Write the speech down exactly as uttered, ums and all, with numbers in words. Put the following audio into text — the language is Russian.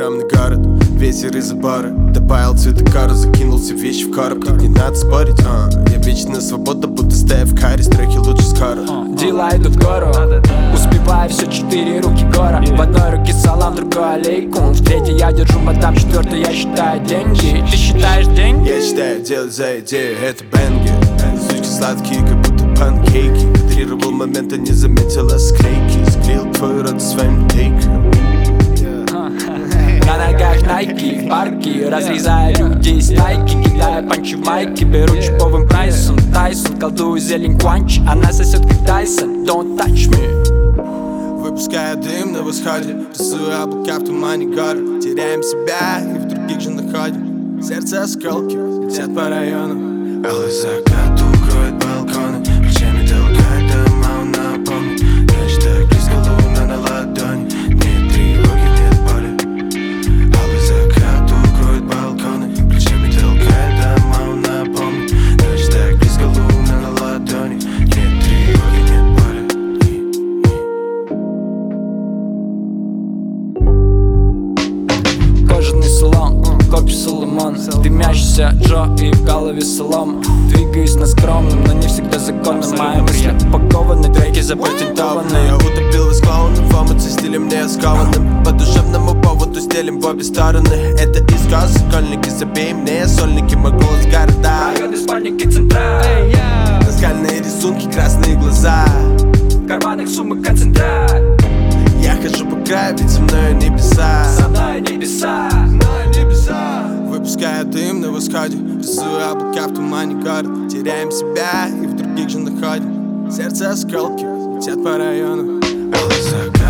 огромный город, ветер из-за бара. Добавил цветокара, закинул все вещи в короб. Тут не надо спорить, а я вечно свобода, будто Стеф Карри. Треки лучше скоро. Дела идут в гору, успеваю все четыре руки гора. В одной руке салам, в другой алейкум. В третьей я держу мадам, в четвертой я считаю деньги. Ты считаешь деньги? Я считаю делать за идею, это бенгер. Сучки сладкие, как будто панкейки. Кадрировал момент, а не заметила склейки. Склеил твой рот своим тейком. На ногах найки, в парке разрезая людей стайки, кидая панчи в майки. Беру чиповым прайсом, Тайсон. Колдую зелень кванч, она сосет как Тайсон. Don't touch me. Выпуская дым на восходе, рисую облака в тумане гор. Теряем себя и в других же находим. Сердце осколки летят по району. Алый закат укроет балконы. Плечами толкает дома, он напомнит. Я считаю близко, луна на ладони. Нет тревоги, нет боли. Алый закат укроет балконы. Плечами толкает дома, он напомнит. Я считаю близко, луна на ладони. Нет тревоги, нет боли. Кожаный салон, копи Соломон, дымящийся Джо и в голове солом. Двигаюсь на скромном, но не всегда законно. Мои мысли упакованы, треки запатентованы. Я утопил весь клоуном, эмоций стилем не скованным. По душевному поводу стелим в обе стороны. Это исказ, школьники, забей мне сольники, мой голос города. Ягоды, спальники, центра. Наскальные рисунки, красные глаза. В карманах суммы концентрат. Я хожу по краю, ведь со мною небеса. Со мной небеса. Выпуская дым на восходе, рисую облака в тумане город. Теряем себя и в других же находим. Сердце осколки летят по району. Алый закат.